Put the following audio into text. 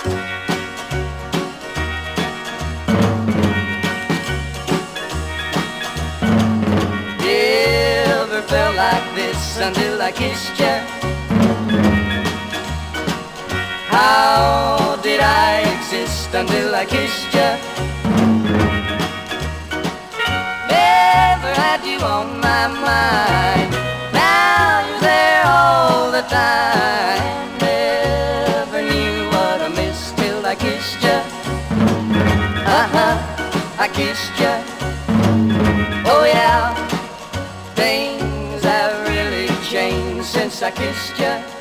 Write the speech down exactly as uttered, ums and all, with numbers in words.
Never felt like this until I kissed you. How did I exist until I kissed you? Never had you on my mind. Now you're there all the time. Never knew what I missed till I kissed you. Uh-huh, I kissed you. Oh yeah, things have really changed since I kissed you.